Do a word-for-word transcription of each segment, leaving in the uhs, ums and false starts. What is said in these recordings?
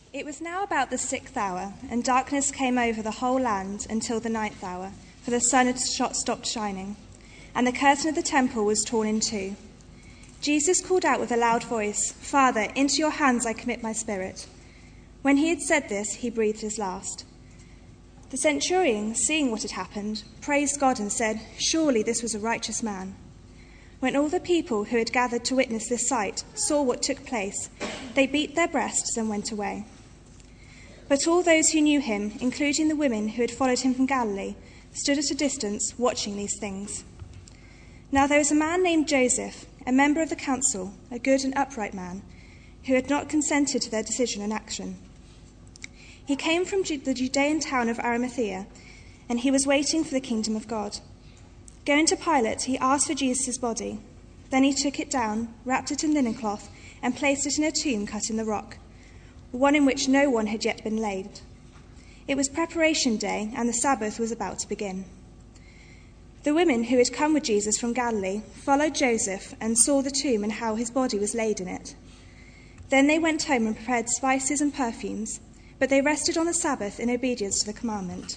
It was now about the sixth hour, and darkness came over the whole land until the ninth hour, for the sun had stopped shining, and the curtain of the temple was torn in two. Jesus called out with a loud voice, "Father, into your hands I commit my spirit." When he had said this, he breathed his last. The centurion, seeing what had happened, praised God and said, "Surely this was a righteous man." When all the people who had gathered to witness this sight saw what took place, they beat their breasts and went away. But all those who knew him, including the women who had followed him from Galilee, stood at a distance watching these things. Now there was a man named Joseph, a member of the council, a good and upright man, who had not consented to their decision and action. He came from the Judean town of Arimathea, and he was waiting for the kingdom of God. Going to Pilate, he asked for Jesus' body. Then he took it down, wrapped it in linen cloth, and placed it in a tomb cut in the rock, one in which no one had yet been laid. It was preparation day, and the Sabbath was about to begin. The women who had come with Jesus from Galilee followed Joseph and saw the tomb and how his body was laid in it. Then they went home and prepared spices and perfumes, but they rested on the Sabbath in obedience to the commandment.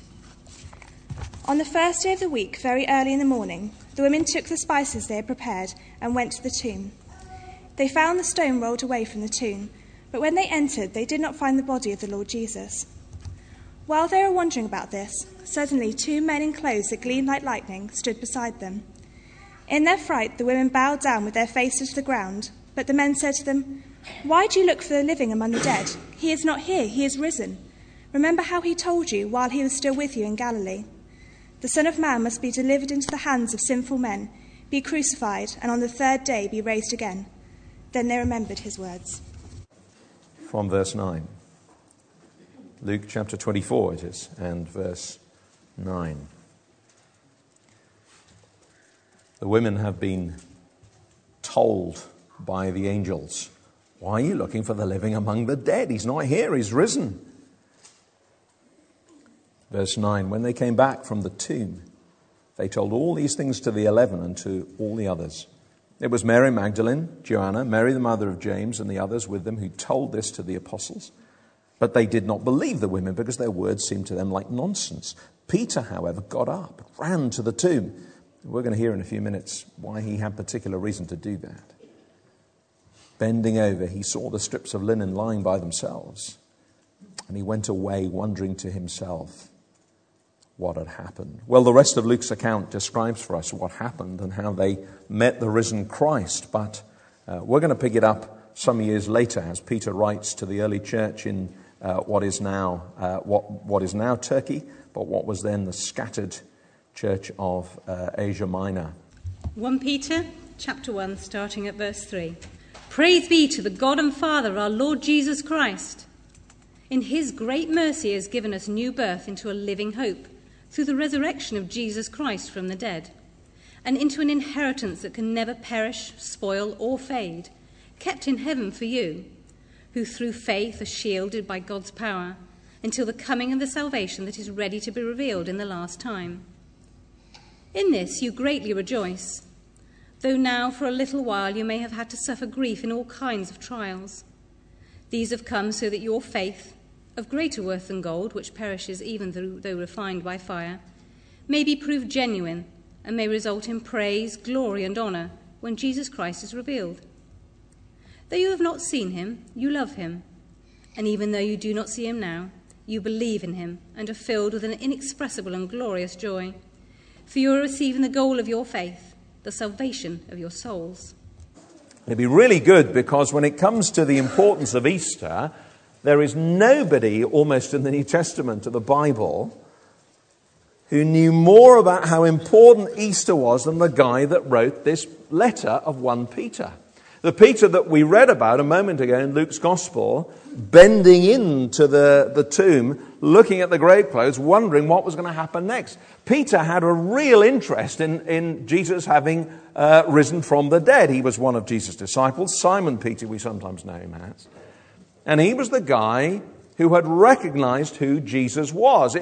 On the first day of the week, very early in the morning, the women took the spices they had prepared and went to the tomb. They found the stone rolled away from the tomb, but when they entered, they did not find the body of the Lord Jesus. While they were wondering about this, suddenly two men in clothes that gleamed like lightning stood beside them. In their fright, the women bowed down with their faces to the ground, but the men said to them, "Why do you look for the living among the dead? He is not here, he is risen. Remember how he told you while he was still with you in Galilee. The Son of Man must be delivered into the hands of sinful men, be crucified, and on the third day be raised again." Then they remembered his words. From verse nine. Luke chapter twenty-four it is, and verse nine. The women have been told by the angels, "Why are you looking for the living among the dead? He's not here, he's risen." Verse nine, when they came back from the tomb, they told all these things to the eleven and to all the others. It was Mary Magdalene, Joanna, Mary the mother of James, and the others with them who told this to the apostles. But they did not believe the women because their words seemed to them like nonsense. Peter, however, got up, ran to the tomb. We're going to hear in a few minutes why he had particular reason to do that. Bending over, he saw the strips of linen lying by themselves, and he went away wondering to himself what had happened. Well, the rest of Luke's account describes for us what happened and how they met the risen Christ. But uh, we're going to pick it up some years later as Peter writes to the early church in uh, what is now uh, what what is now Turkey, but what was then the scattered church of uh, Asia Minor. First Peter chapter one, starting at verse three. Praise be to the God and Father of our Lord Jesus Christ. In his great mercy he has given us new birth into a living hope, through the resurrection of Jesus Christ from the dead, and into an inheritance that can never perish, spoil, or fade, kept in heaven for you, who through faith are shielded by God's power, until the coming of the salvation that is ready to be revealed in the last time. In this you greatly rejoice, though now for a little while you may have had to suffer grief in all kinds of trials. These have come so that your faith, of greater worth than gold, which perishes even though refined by fire, may be proved genuine and may result in praise, glory, and honour when Jesus Christ is revealed. Though you have not seen him, you love him, and even though you do not see him now, you believe in him and are filled with an inexpressible and glorious joy, for you are receiving the goal of your faith, the salvation of your souls. It'd be really good because when it comes to the importance of Easter, there is nobody almost in the New Testament of the Bible who knew more about how important Easter was than the guy that wrote this letter of First Peter. The Peter that we read about a moment ago in Luke's Gospel, bending into the, the tomb, looking at the grave clothes, wondering what was going to happen next. Peter had a real interest in, in Jesus having uh, risen from the dead. He was one of Jesus' disciples, Simon Peter, we sometimes know him as. And he was the guy who had recognized who Jesus was.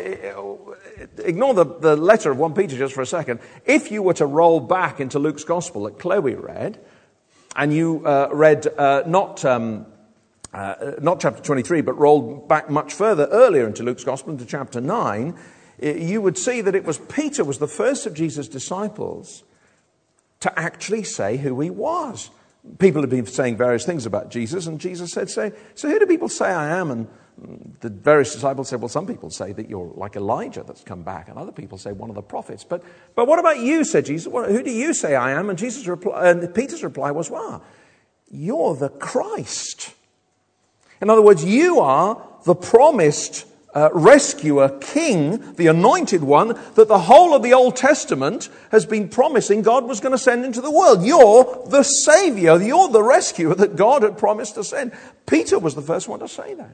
Ignore the, the letter of First Peter just for a second. If you were to roll back into Luke's Gospel that Chloe read, and you uh, read uh, not um, uh, not chapter twenty-three, but roll back much further earlier into Luke's Gospel, into chapter nine, you would see that it was Peter was the first of Jesus' disciples to actually say who he was. People had been saying various things about Jesus, and Jesus said, "Say, so who do people say I am?" And the various disciples said, "Well, some people say that you're like Elijah that's come back, and other people say one of the prophets. But, but what about you?" said Jesus. "Well, who do you say I am?" And Jesus reply, and Peter's reply was, "Well, you're the Christ." In other words, you are the promised Uh, rescuer, king, the anointed one that the whole of the Old Testament has been promising God was going to send into the world. You're the Savior. You're the rescuer that God had promised to send. Peter was the first one to say that.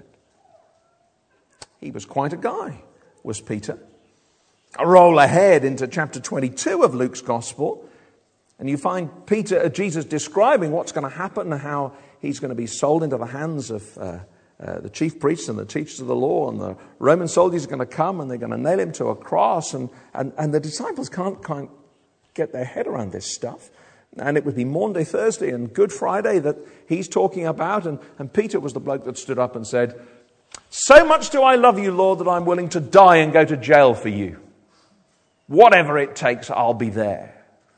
He was quite a guy, was Peter. I roll ahead into chapter twenty-two of Luke's Gospel, and you find Peter, uh, Jesus describing what's going to happen and how he's going to be sold into the hands of uh, Uh, the chief priests and the teachers of the law, and the Roman soldiers are going to come and they're going to nail him to a cross, and, and, and the disciples can't, can't get their head around this stuff. And it would be Maundy Thursday and Good Friday that he's talking about, and, and Peter was the bloke that stood up and said, "So much do I love you, Lord, that I'm willing to die and go to jail for you. Whatever it takes, I'll be there."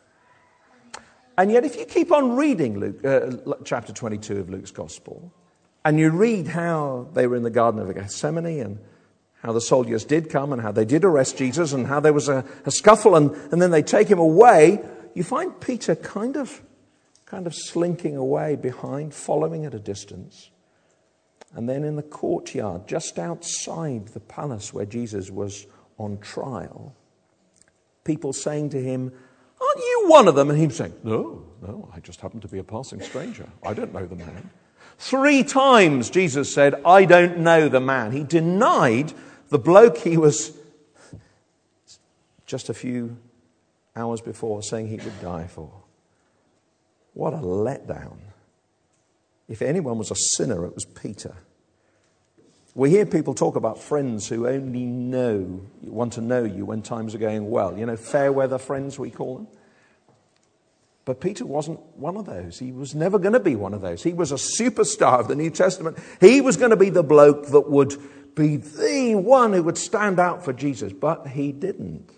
And yet if you keep on reading Luke, uh, chapter twenty-two of Luke's Gospel, and you read how they were in the Garden of Gethsemane, and how the soldiers did come, and how they did arrest Jesus, and how there was a, a scuffle, and, and then they take him away, you find Peter kind of, kind of slinking away behind, following at a distance. And then in the courtyard, just outside the palace where Jesus was on trial, people saying to him, "Aren't you one of them?" And him saying, "No, no, I just happen to be a passing stranger. I don't know the man." Three times Jesus said, "I don't know the man." He denied the bloke he was just a few hours before saying he would die for. What a letdown. If anyone was a sinner, it was Peter. We hear people talk about friends who only know, want to know you when times are going well. You know, fair weather friends, we call them. But Peter wasn't one of those. He was never going to be one of those. He was a superstar of the New Testament. He was going to be the bloke that would be the one who would stand out for Jesus. But he didn't.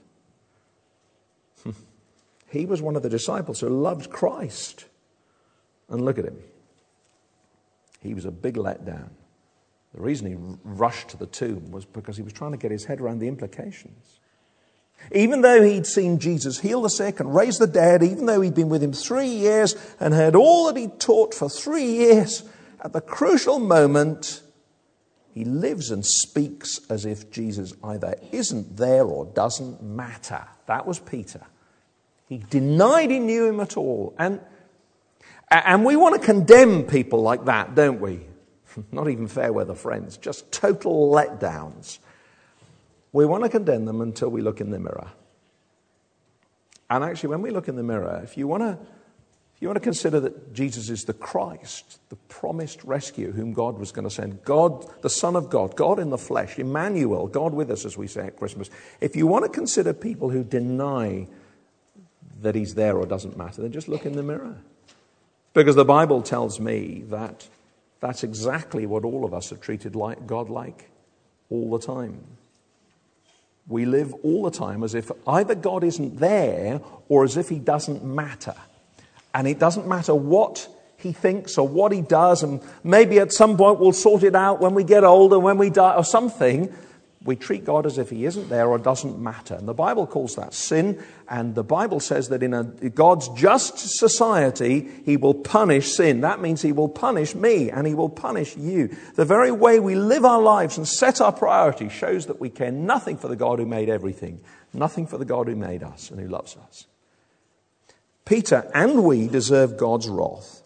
He was one of the disciples who loved Christ. And look at him. He was a big letdown. The reason he rushed to the tomb was because he was trying to get his head around the implications. Even though he'd seen Jesus heal the sick and raise the dead, even though he'd been with him three years and heard all that he'd taught for three years, at the crucial moment, he lives and speaks as if Jesus either isn't there or doesn't matter. That was Peter. He denied he knew him at all. And, and we want to condemn people like that, don't we? Not even fair weather friends, just total letdowns. We want to condemn them until we look in the mirror. And actually, when we look in the mirror, if you want to, if you want to consider that Jesus is the Christ, the promised rescue whom God was going to send, God, the Son of God, God in the flesh, Emmanuel, God with us, as we say at Christmas. If you want to consider people who deny that he's there or doesn't matter, then just look in the mirror. Because the Bible tells me that that's exactly what all of us have treated like God like all the time. We live all the time as if either God isn't there or as if he doesn't matter. And it doesn't matter what he thinks or what he does, and maybe at some point we'll sort it out when we get older, when we die or something. We treat God as if he isn't there or doesn't matter. And the Bible calls that sin. And the Bible says that in a God's just society, he will punish sin. That means he will punish me and he will punish you. The very way we live our lives and set our priorities shows that we care nothing for the God who made everything, nothing for the God who made us and who loves us. Peter and we deserve God's wrath.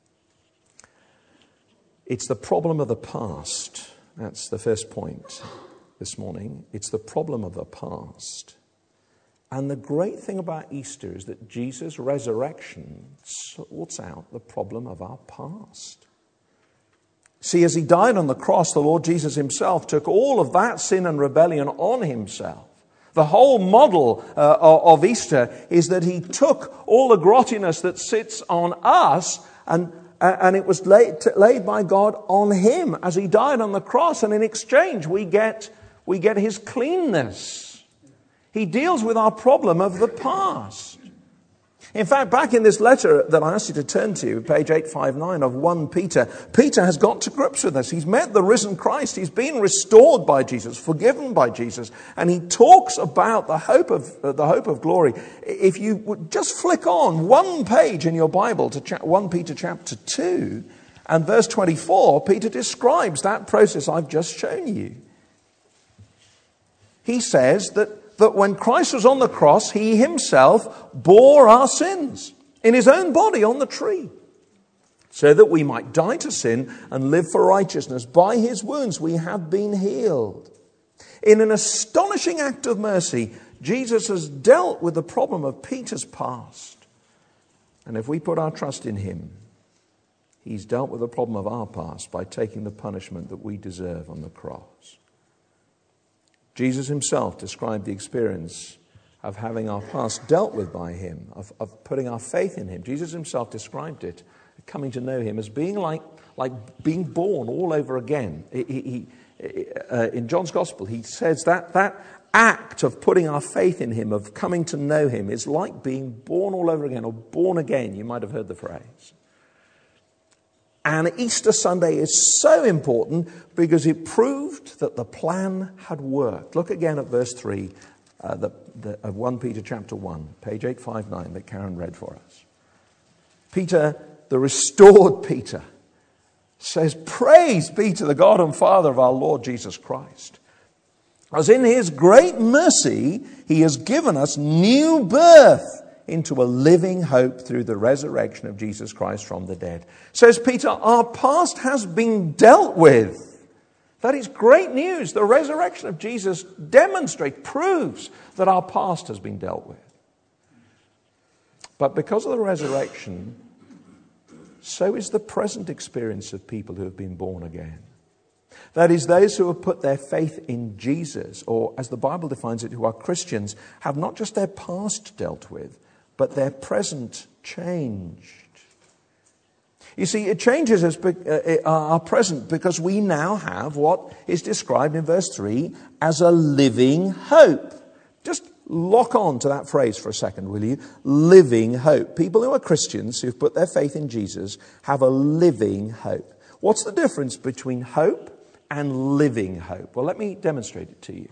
It's the problem of the past. That's the first point this morning. It's the problem of the past. And the great thing about Easter is that Jesus' resurrection sorts out the problem of our past. See, as he died on the cross, the Lord Jesus himself took all of that sin and rebellion on himself. The whole model uh, of Easter is that he took all the grottiness that sits on us and and it was laid, laid by God on him as he died on the cross. And in exchange, we get, we get his cleanness. He deals with our problem of the past. In fact, back in this letter that I asked you to turn to, page eight fifty-nine of First Peter, Peter has got to grips with this. He's met the risen Christ. He's been restored by Jesus, forgiven by Jesus. And he talks about the hope of uh, the hope of glory. If you would just flick on one page in your Bible to cha- First Peter chapter two and verse twenty-four, Peter describes that process I've just shown you. He says that that when Christ was on the cross, he himself bore our sins in his own body on the tree, so that we might die to sin and live for righteousness. By his wounds we have been healed. In an astonishing act of mercy, Jesus has dealt with the problem of Peter's past. And if we put our trust in him, he's dealt with the problem of our past by taking the punishment that we deserve on the cross. Jesus himself described the experience of having our past dealt with by him, of, of putting our faith in him. Jesus himself described it, coming to know him, as being like, like being born all over again. He, he, uh, in John's Gospel, he says that that act of putting our faith in him, of coming to know him, is like being born all over again, or born again. You might have heard the phrase. And Easter Sunday is so important because it proved that the plan had worked. Look again at verse three uh, the, the, of First Peter chapter one, page eight fifty-nine that Karen read for us. Peter, the restored Peter, says, "Praise be to the God and Father of our Lord Jesus Christ. As in his great mercy, he has given us new birth into a living hope through the resurrection of Jesus Christ from the dead." Says Peter, our past has been dealt with. That is great news. The resurrection of Jesus demonstrates, proves that our past has been dealt with. But because of the resurrection, so is the present experience of people who have been born again. That is, those who have put their faith in Jesus, or as the Bible defines it, who are Christians, have not just their past dealt with, but their present changed. You see, it changes us, uh, our present, because we now have what is described in verse three as a living hope. Just lock on to that phrase for a second, will you? Living hope. People who are Christians, who've put their faith in Jesus, have a living hope. What's the difference between hope and living hope? Well, let me demonstrate it to you.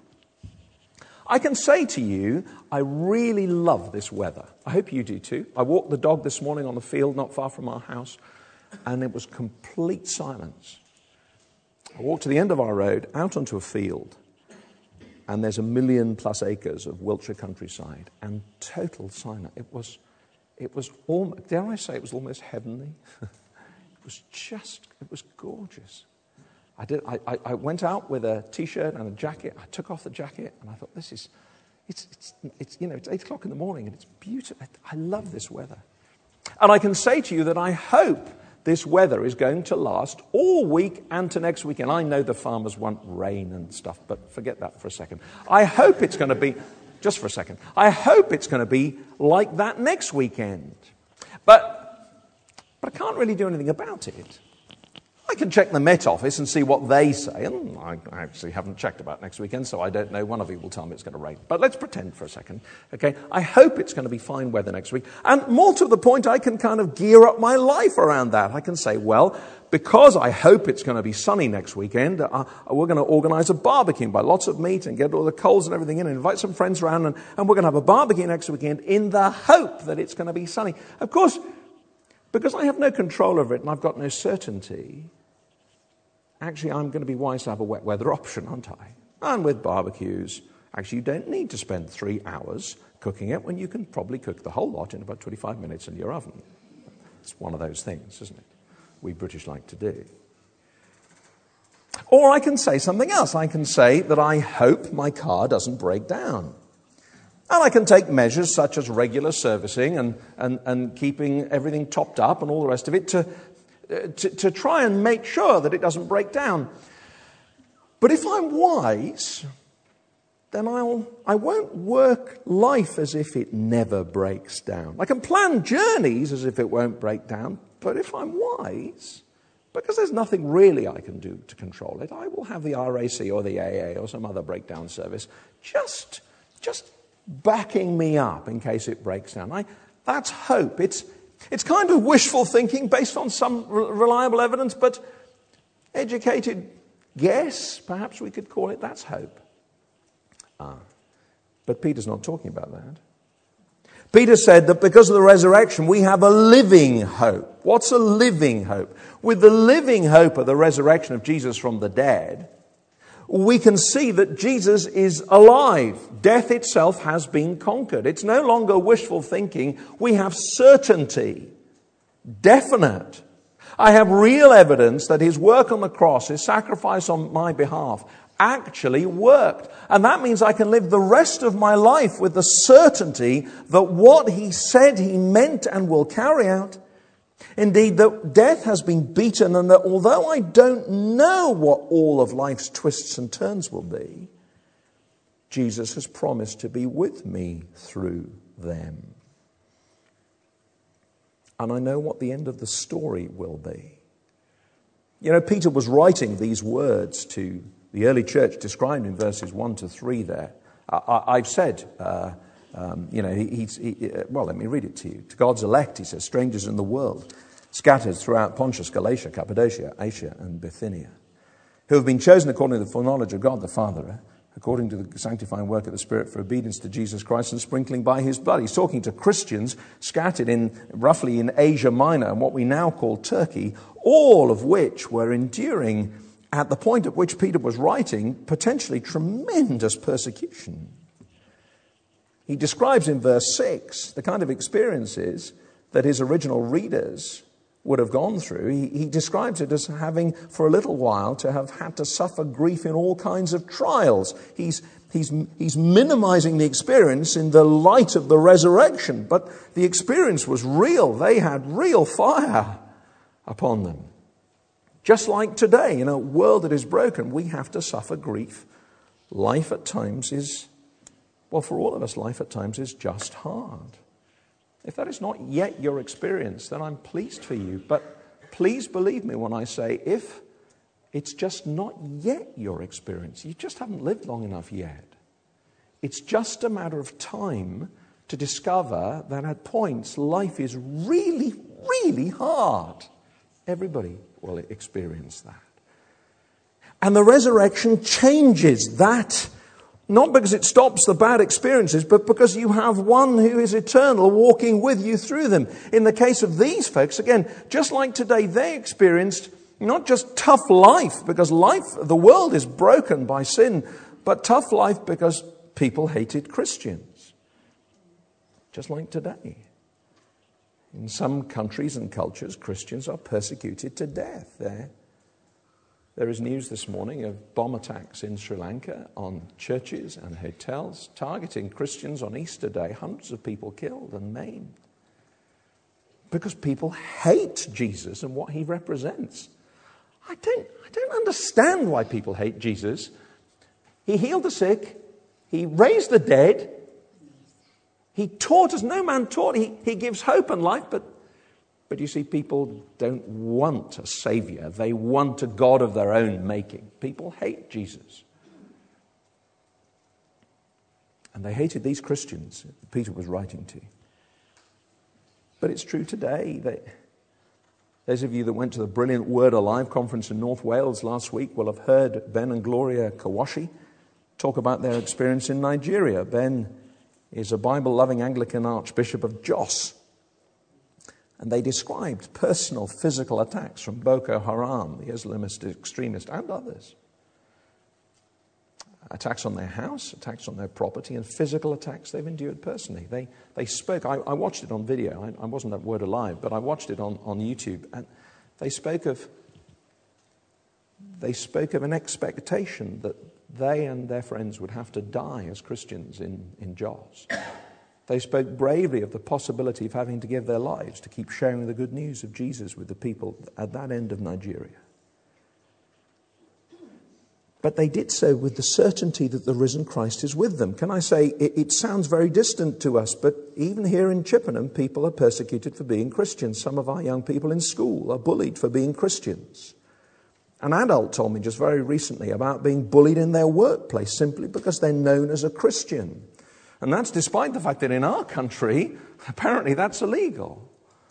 I can say to you, I really love this weather. I hope you do too. I walked the dog this morning on the field not far from our house, and it was complete silence. I walked to the end of our road, out onto a field, and there's a million plus acres of Wiltshire countryside, and total silence. It was, it was almost, dare I say, it was almost heavenly. It was just, it was gorgeous. I did. I, I, I went out with a T-shirt and a jacket. I took off the jacket, and I thought, "This is, it's, it's, it's you know, it's eight o'clock in the morning, and it's beautiful. I, I love this weather." And I can say to you that I hope this weather is going to last all week and to next weekend. I know the farmers want rain and stuff, but forget that for a second. I hope it's going to be, just for a second. I hope it's going to be like that next weekend, but but I can't really do anything about it. I can check the Met Office and see what they say. And I actually haven't checked about next weekend, so I don't know. One of you will tell me it's going to rain. But let's pretend for a second. Okay, I hope it's going to be fine weather next week. And more to the point, I can kind of gear up my life around that. I can say, well, because I hope it's going to be sunny next weekend, uh, we're going to organize a barbecue, buy lots of meat and get all the coals and everything in and invite some friends around. And, and we're going to have a barbecue next weekend in the hope that it's going to be sunny. Of course, because I have no control over it and I've got no certainty, actually, I'm going to be wise to have a wet weather option, aren't I? And with barbecues, actually, you don't need to spend three hours cooking it when you can probably cook the whole lot in about twenty-five minutes in your oven. It's one of those things, isn't it? We British like to do. Or I can say something else. I can say that I hope my car doesn't break down. And I can take measures such as regular servicing and, and, and keeping everything topped up and all the rest of it to To, to try and make sure that it doesn't break down. But if I'm wise, then I'll, I won't work life as if it never breaks down. I can plan journeys as if it won't break down, but if I'm wise, because there's nothing really I can do to control it, I will have the R A C or the A A or some other breakdown service just, just backing me up in case it breaks down. I, that's hope. It's, it's kind of wishful thinking based on some re- reliable evidence, but educated guess, perhaps we could call it, that's hope. Ah, but Peter's not talking about that. Peter said that because of the resurrection, we have a living hope. What's a living hope? With the living hope of the resurrection of Jesus from the dead, we can see that Jesus is alive. Death itself has been conquered. It's no longer wishful thinking. We have certainty, definite. I have real evidence that his work on the cross, his sacrifice on my behalf, actually worked. And that means I can live the rest of my life with the certainty that what he said he meant and will carry out, indeed, that death has been beaten, and that although I don't know what all of life's twists and turns will be, Jesus has promised to be with me through them. And I know what the end of the story will be. You know, Peter was writing these words to the early church described in verses one to three there. I, I've said, uh, um, you know, he, he's, he, well, let me read it to you. To God's elect, he says, strangers in the world, scattered throughout Pontus, Galatia, Cappadocia, Asia, and Bithynia, who have been chosen according to the foreknowledge of God the Father, according to the sanctifying work of the Spirit for obedience to Jesus Christ and sprinkling by his blood. He's talking to Christians scattered in roughly in Asia Minor and what we now call Turkey, all of which were enduring at the point at which Peter was writing potentially tremendous persecution. He describes in verse six the kind of experiences that his original readers would have gone through. He, he describes it as having, for a little while, to have had to suffer grief in all kinds of trials. He's, he's, he's minimizing the experience in the light of the resurrection, but the experience was real. They had real fire upon them. Just like today, in a world that is broken, we have to suffer grief. Life at times is, well, for all of us, life at times is just hard. If that is not yet your experience, then I'm pleased for you. But please believe me when I say, if it's just not yet your experience, you just haven't lived long enough yet. It's just a matter of time to discover that at points life is really, really hard. Everybody will experience that. And the resurrection changes that. Not because it stops the bad experiences, but because you have one who is eternal walking with you through them. In the case of these folks, again, just like today, they experienced not just tough life, because life, the world is broken by sin, but tough life because people hated Christians. Just like today. In some countries and cultures, Christians are persecuted to death. There, there is news this morning of bomb attacks in Sri Lanka on churches and hotels, targeting Christians on Easter Day. Hundreds of people killed and maimed. Because people hate Jesus and what he represents. I don't, I don't understand why people hate Jesus. He healed the sick. He raised the dead. He taught us, no man taught, he, he gives hope and life, but, but you see, people don't want a savior. They want a God of their own making. People hate Jesus. And they hated these Christians that Peter was writing to. But it's true today. They, those of you that went to the brilliant Word Alive conference in North Wales last week will have heard Ben and Gloria Kawashi talk about their experience in Nigeria. Ben is a Bible-loving Anglican Archbishop of Jos. And they described personal physical attacks from Boko Haram, the Islamist extremist, and others. Attacks on their house, attacks on their property, and physical attacks they've endured personally. They they spoke, I, I watched it on video, I, I wasn't at Word Alive, but I watched it on, on YouTube, and they spoke of they spoke of an expectation that they and their friends would have to die as Christians in, in Jos. They spoke bravely of the possibility of having to give their lives to keep sharing the good news of Jesus with the people at that end of Nigeria. But they did so with the certainty that the risen Christ is with them. Can I say, it, it sounds very distant to us, but even here in Chippenham, people are persecuted for being Christians. Some of our young people in school are bullied for being Christians. An adult told me just very recently about being bullied in their workplace simply because they're known as a Christian. And that's despite the fact that in our country, apparently that's illegal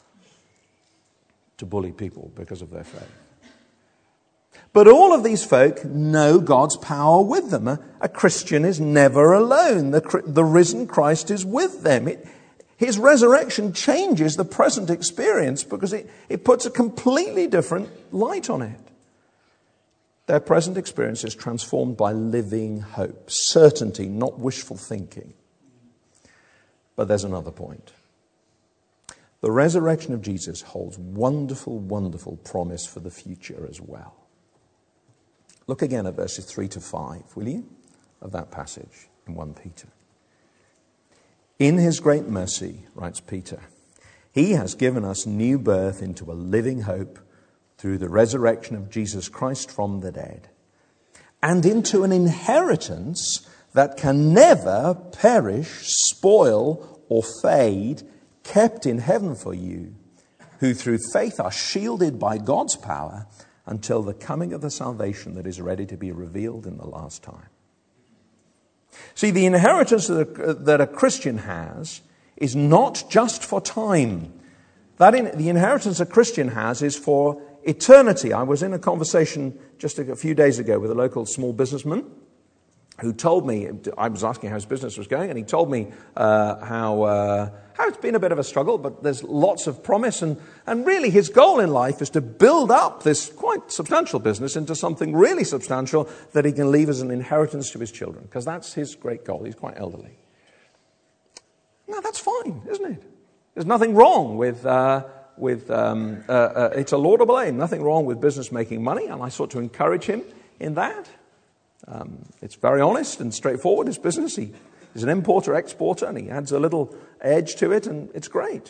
to bully people because of their faith. But all of these folk know God's power with them. A, a Christian is never alone. The, the risen Christ is with them. It, his resurrection changes the present experience because it, it puts a completely different light on it. Their present experience is transformed by living hope, certainty, not wishful thinking. But there's another point. The resurrection of Jesus holds wonderful, wonderful promise for the future as well. Look again at verses three to five, will you, of that passage in First Peter. In his great mercy, writes Peter, he has given us new birth into a living hope through the resurrection of Jesus Christ from the dead, and into an inheritance that can never perish, spoil, or fade, kept in heaven for you, who through faith are shielded by God's power until the coming of the salvation that is ready to be revealed in the last time. See, the inheritance that a, that a Christian has is not just for time. That in, the inheritance a Christian has is for eternity. I was in a conversation just a few days ago with a local small businessman who told me, I was asking how his business was going, and he told me uh, how uh, how it's been a bit of a struggle, but there's lots of promise, and, and really his goal in life is to build up this quite substantial business into something really substantial that he can leave as an inheritance to his children, because that's his great goal. He's quite elderly. Now, that's fine, isn't it? There's nothing wrong with... Uh, with um, uh, uh, it's a laudable aim, nothing wrong with business making money, and I sought to encourage him in that. Um, it's very honest and straightforward, his business. He is an importer, exporter, and he adds a little edge to it, and it's great.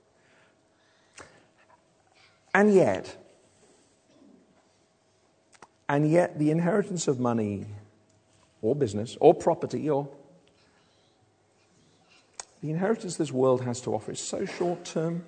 And yet, and yet the inheritance of money or business or property or the inheritance this world has to offer is so short term.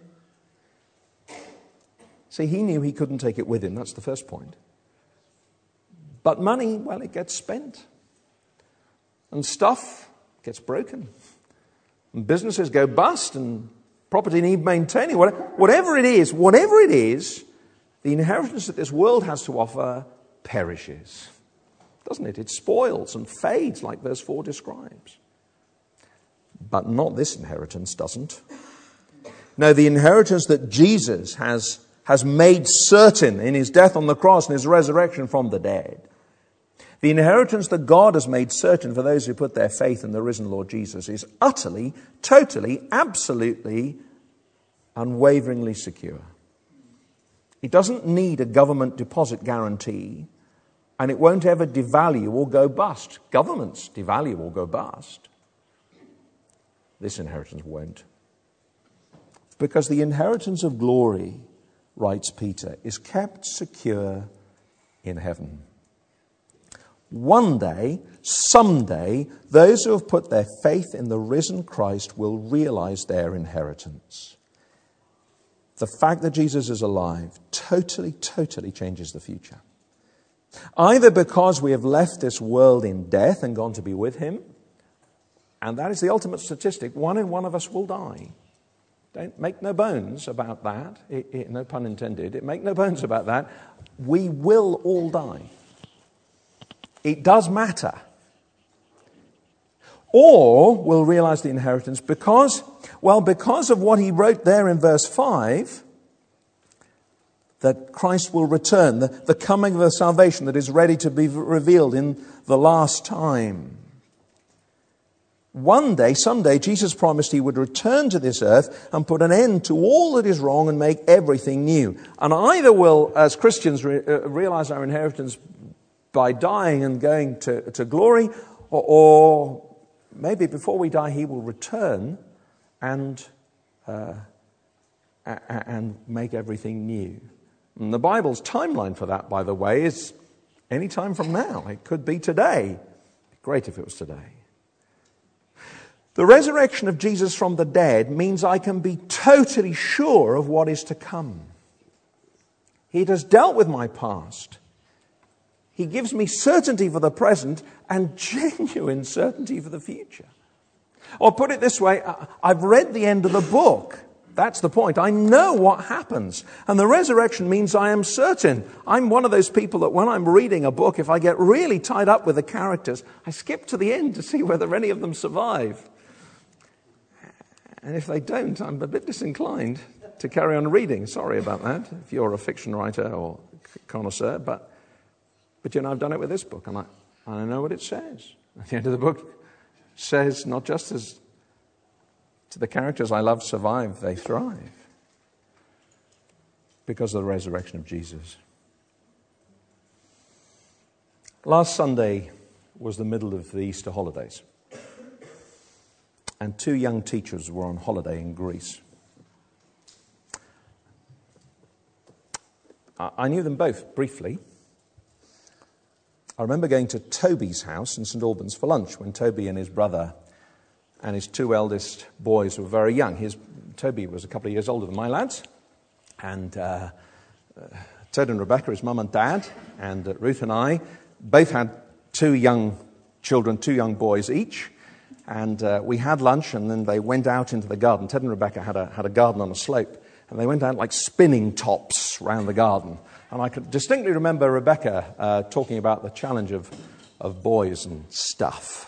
See, he knew he couldn't take it with him. That's the first point. But money, well, it gets spent. And stuff gets broken. And businesses go bust and property need maintaining. Whatever it is, whatever it is, the inheritance that this world has to offer perishes. Doesn't it? It spoils and fades like verse four describes. But not this inheritance doesn't. No, the inheritance that Jesus has has made certain in his death on the cross and his resurrection from the dead. The inheritance that God has made certain for those who put their faith in the risen Lord Jesus is utterly, totally, absolutely, unwaveringly secure. It doesn't need a government deposit guarantee, and it won't ever devalue or go bust. Governments devalue or go bust. This inheritance won't. Because the inheritance of glory, writes Peter, is kept secure in heaven. One day, someday, those who have put their faith in the risen Christ will realize their inheritance. The fact that Jesus is alive totally, totally changes the future. Either because we have left this world in death and gone to be with him, and that is the ultimate statistic, one in one of us will die. Don't make no bones about that. It, it, no pun intended. It, make no bones about that. We will all die. It does matter. Or we'll realize the inheritance because, well, because of what he wrote there in verse five, that Christ will return, the, the coming of the salvation that is ready to be revealed in the last time. One day, someday, Jesus promised he would return to this earth and put an end to all that is wrong and make everything new. And either we'll, as Christians, re- uh, realize our inheritance by dying and going to, to glory, or, or maybe before we die, he will return and uh, and make everything new. And the Bible's timeline for that, by the way, is Any time from now. It could be today. It'd be great if it was today. The resurrection of Jesus from the dead means I can be totally sure of what is to come. He has dealt with my past. He gives me certainty for the present and genuine certainty for the future. Or put it this way, I've read the end of the book. That's the point. I know what happens. And the resurrection means I am certain. I'm one of those people that when I'm reading a book, if I get really tied up with the characters, I skip to the end to see whether any of them survive. And if they don't, I'm a bit disinclined to carry on reading. Sorry about that, if you're a fiction writer or connoisseur. But, but you know, I've done it with this book, and I, and I know what it says. At the end of the book, says not just as to the characters I love survive, they thrive because of the resurrection of Jesus. Last Sunday was the middle of the Easter holidays, and two young teachers were on holiday in Greece. I knew them both briefly. I remember going to Toby's house in St Albans for lunch when Toby and his brother and his two eldest boys were very young. His, Toby was a couple of years older than my lads. And uh, uh, Ted and Rebecca, his mum and dad, and uh, Ruth and I, both had two young children, two young boys each. And uh, we had lunch, and then they went out into the garden. Ted and Rebecca had a, had a garden on a slope. And they went out like spinning tops around the garden. And I could distinctly remember Rebecca uh, talking about the challenge of, of boys and stuff.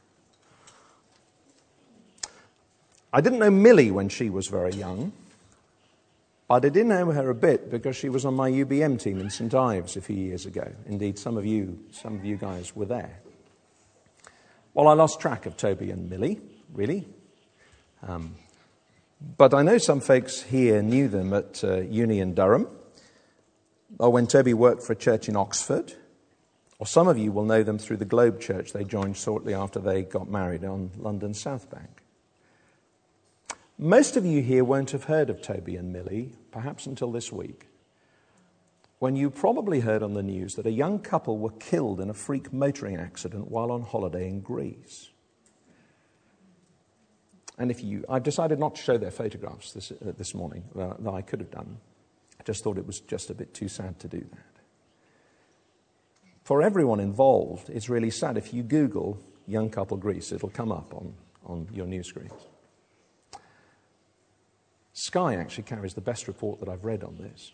I didn't know Millie when she was very young, but I did know her a bit because she was on my U B M team in St Ives a few years ago. Indeed, some of you, some of you guys were there. Well, I lost track of Toby and Millie, really. Um, but I know some folks here knew them at uh, uni in Durham, or when Toby worked for a church in Oxford, or some of you will know them through the Globe Church they joined shortly after they got married on London South Bank. Most of you here won't have heard of Toby and Millie, perhaps until this week, when you probably heard on the news that a young couple were killed in a freak motoring accident while on holiday in Greece. And if you, I've decided not to show their photographs this, uh, this morning, uh, that I could have done. I just thought it was just a bit too sad to do that. For everyone involved, it's really sad. If you Google young couple Greece, it'll come up on, on your news screens. Sky actually carries the best report that I've read on this.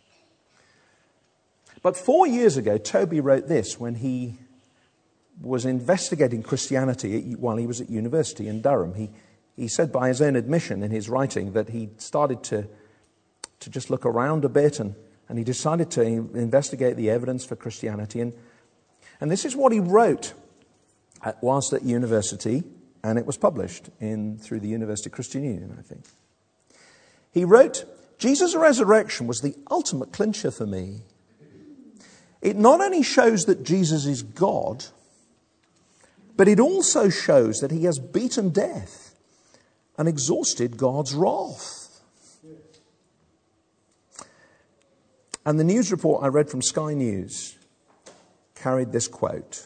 But four years ago, Toby wrote this when he was investigating Christianity while he was at university in Durham. He, he said by his own admission in his writing that he started to, to just look around a bit and, and he decided to investigate the evidence for Christianity. And, and this is what he wrote at, whilst at university, and it was published in through the University Christian Union, I think. He wrote, Jesus' resurrection was the ultimate clincher for me. It not only shows that Jesus is God, but it also shows that he has beaten death and exhausted God's wrath. And the news report I read from Sky News carried this quote.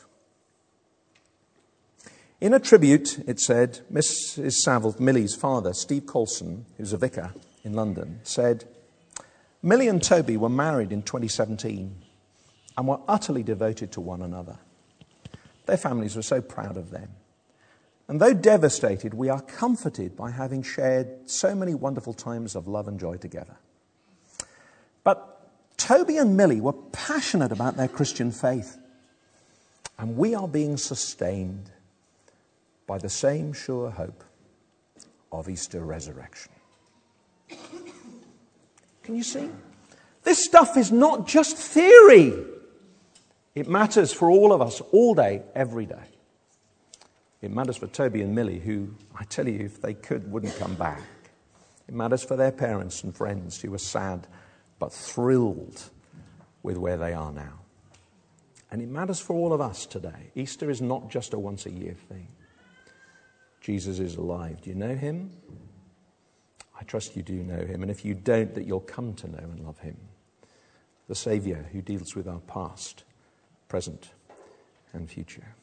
In a tribute, it said, Missus Saville, Millie's father, Steve Colson, who's a vicar in London, said, Millie and Toby were married in twenty seventeen and were utterly devoted to one another. Their families were so proud of them. And though devastated, we are comforted by having shared so many wonderful times of love and joy together. But Toby and Millie were passionate about their Christian faith, and we are being sustained by the same sure hope of Easter resurrection. Can you see? This stuff is not just theory. It matters for all of us, all day, every day. It matters for Toby and Millie, who, I tell you, if they could, wouldn't come back. It matters for their parents and friends who were sad but thrilled with where they are now. And it matters for all of us today. Easter is not just a once-a-year thing. Jesus is alive. Do you know him? I trust you do know him. And if you don't, that you'll come to know and love him. The Saviour who deals with our past, present and future.